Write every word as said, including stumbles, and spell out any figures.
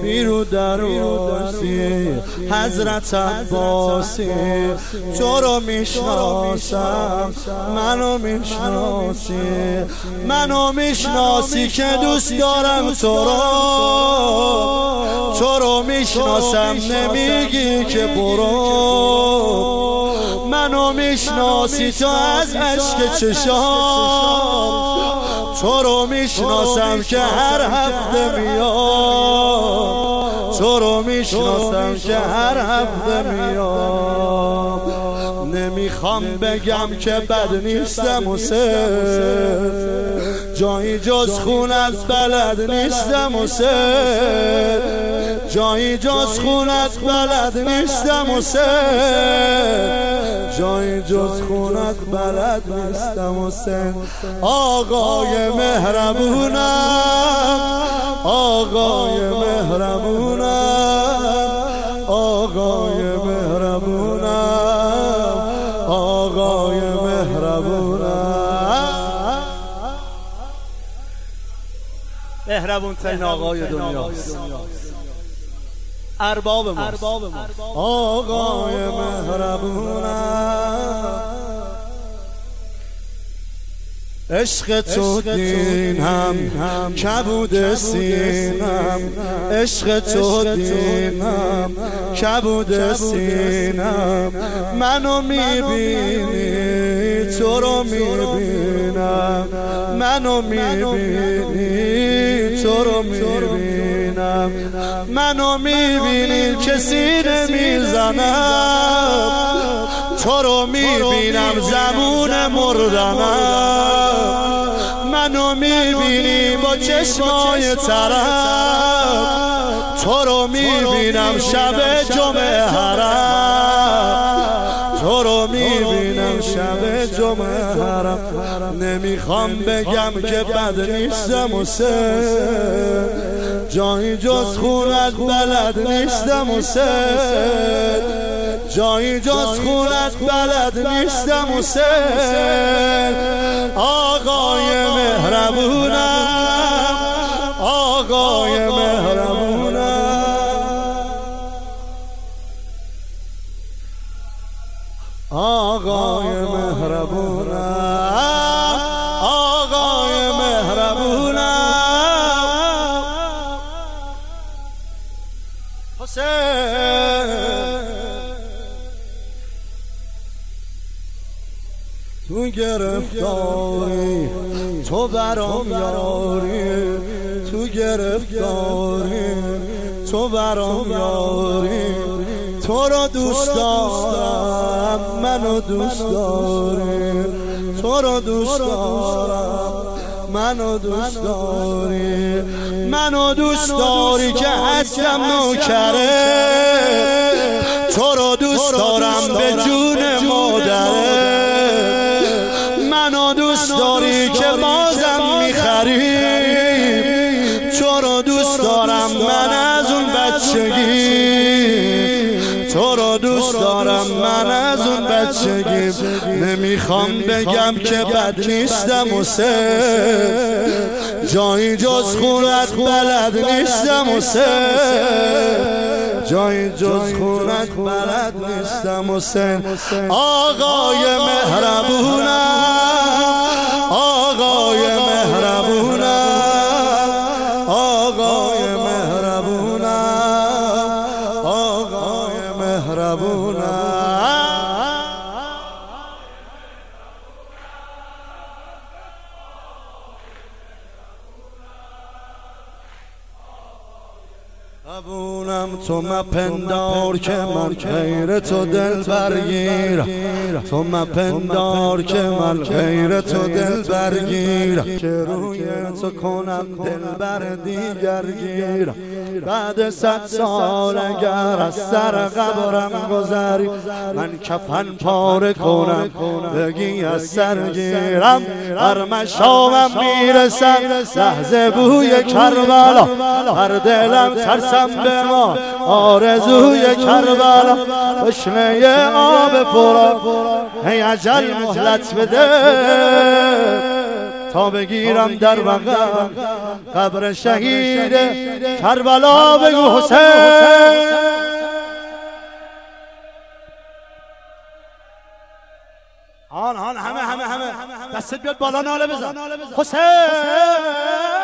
بیرو درواسی حضرت عباسی تو رو میشناسم منو میشناسی منو میشناسی که دوست دارم تو رو تو رو میشناسم نمیگی که برو منو میشناسی تو از عشق چشام تو رو میشناسم که هر هفته میام تو رو میشناسم که هر هفته میام نمیخوام بگم که بد نیستم و سر جایی جز خونت بلد نیستم و سر جایی جز خونت بلد نیستم و سر جایی جز خونت بلد نیستم و سر آقای مهربونم آقای مهربونم آقای مهربونم آقای مهربونم مهربون ترین آقای دنیاست ارباب ماست آقای مهربونم عشق تو دینم کبود سینم عشق تو دینم کبود سینم منو میبینی تو رو میبینم منو میبینی تو رو میبینم منو میبینی که سینه میزنم تو رو میبینم زبون مردنم منو میبینی با چشمای طرف تو رو میبینم شب جمعه حرم تو رو میبینم شب جمعه حرم نمیخوام بگم که بد نیستم و سر جایی جز خونت بلد نیستم و سر جایی جز خونت بلد نیستم و سر آقای مهربونم آقای مهربونم آقای مهربونم آقای مهربونم حسین تو گرفتاری تو برام یاری تو گرفتاری تو برام یاری تو رو دوست دارم منو دوست داری تو رو دوست دارم منو دوست داری منو دوست داری که هستم نوکره تو رو دوست دارم به جون مادره منو دوست داری که بازم میخری تو رو دوست دارم من از اون بچگی تو رو دوست دارم من از اون بچگی نمیخوام بگم که بد نیستم و سر جایی جز خونت بلد نیستم و سر جایی جز خونت بلد نیستم و سر آقای مهربونم آقای مهربونم آقای مهربونم آقای مهربونم ابونم تو مپندار که من غیر تو دل برگیرم تو مپندار که من غیر تو دل برگیرم که روی تو کنم دل بر دیگر گیرم بعد صد سال اگر از سر قبرم گذری من کفن پاره کنم بگی از سر گیرم هر مشامم میرسم لحظه بوی کربلا هر دلم ترسم به ما آرزوی کربلا تشنه آب پرا ای اجل مهلت بده تا بگیرم در بغل قبر شهید کربلا بگو حسین. آن آن همه همه همه دستت بیاد بالا ناله بزن حسین.